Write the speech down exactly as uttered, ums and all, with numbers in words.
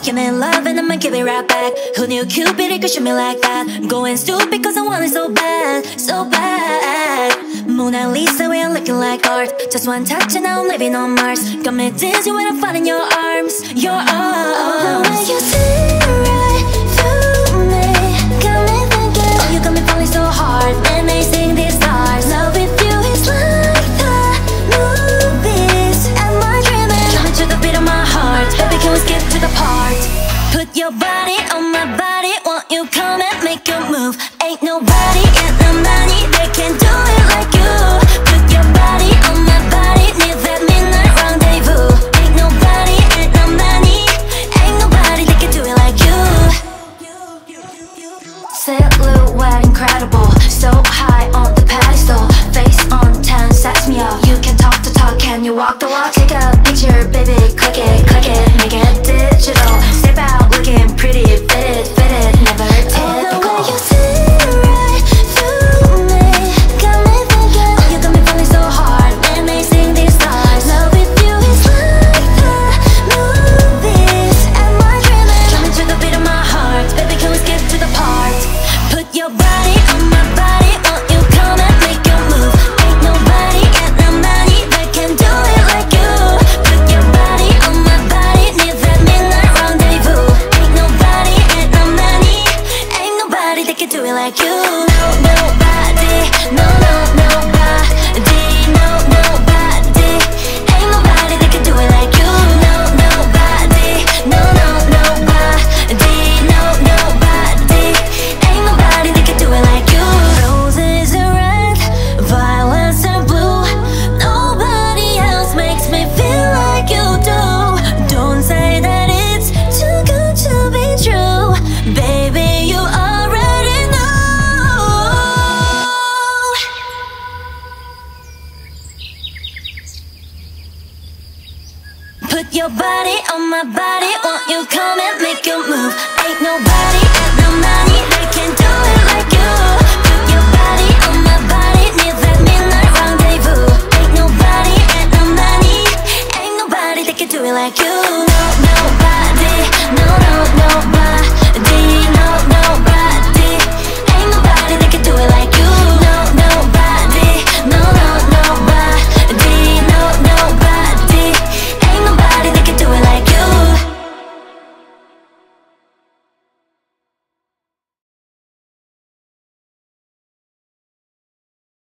Give me love and I'ma give it right back. Who knew Cupid could shoot me like that? Going stupid cause I want it so bad, so bad. Mona Lisa, we are looking like art. Just one touch and now I'm living on Mars. Got me dizzy when I'm falling in your arms, your arms. The way you see right through me got me thinking, oh, you got me falling so hard. Amazing these stars. Love with you is like the movies. Am I dreaming? Coming to the beat of my heart. Baby, can we skip to the part? Put your body on my body. Won't you come and make a move? Ain't nobody in the money that can do it like you. Put your body on my body. Need that midnight rendezvous. Ain't nobody in the money. Ain't nobody that can do it like you. Silhouette incredible. So high on the pedestal. Face on ten sets me up. You can talk the talk, can you walk the walk? Take a picture, baby, click it, click it. Make it digital. Step out looking pretty. Fit it, fit it, never typical. Oh, the way you see right through me got me thinking, oh, you got me falling so hard. Amazing these stars. Love with you is like the movies. Am I dreaming? Coming to the beat of my heart. Baby, can we skip to the part? Put your body on my body. Won't you come and make a move? Ain't nobody in the money that can do it like you. Put your body on my body. Need that midnight rendezvous. Ain't nobody in the money. Ain't nobody that can do it like you. No, nobody. No, no, nobody. No, nobody. Ain't nobody that can do it like you. No, nobody. No, no, nobody. No, nobody. Ain't nobody that can do it like you. Roses are red, violets are blue. Nobody else makes me feel like you do. Don't say that it's too good to be true. Baby, you already know. Put your body on my body. Won't you come